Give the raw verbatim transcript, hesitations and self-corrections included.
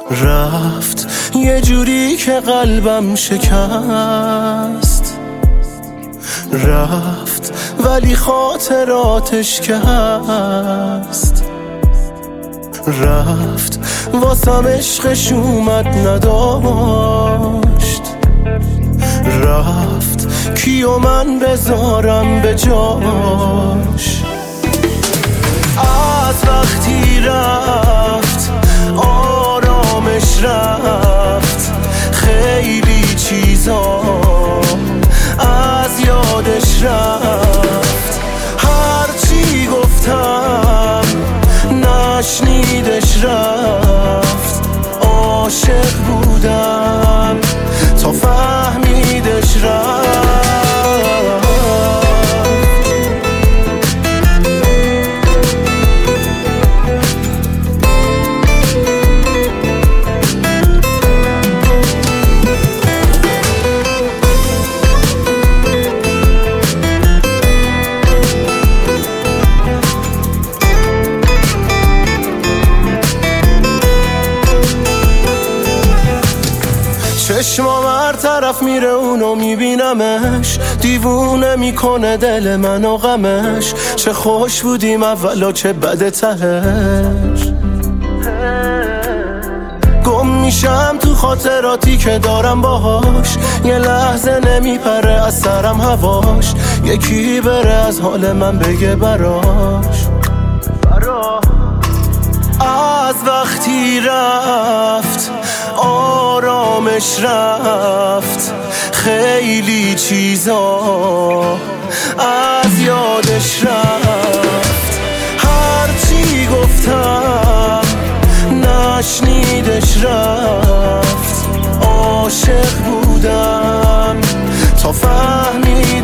رفت یه جوری که قلبم شکست، رفت ولی خاطراتش که هست. رفت واسم عشقش اومد نداشت، رفت کیو من بذارم به جاش. از وقتی رفت آرامش رفت، خیلی چیزا از یادش رفت. هرچی گفتم نشنیدش رفت، عاشق بودم تا فهمیدش رفت. چشمام هر طرف میره اونو میبینمش، دیوونه میکنه دل من و غمش. چه خوش بودیم اولا چه بده تهش. گم میشم تو خاطراتی که دارم باهاش، یه لحظه نمیپره از سرم هواش. یکی بره از حال من بگه براش. از وقتی رفت آرامش رفت، خیلی چیزا از یادش رفت. هرچی گفتم نشنیدش رفت، عاشق بودم تا فهمید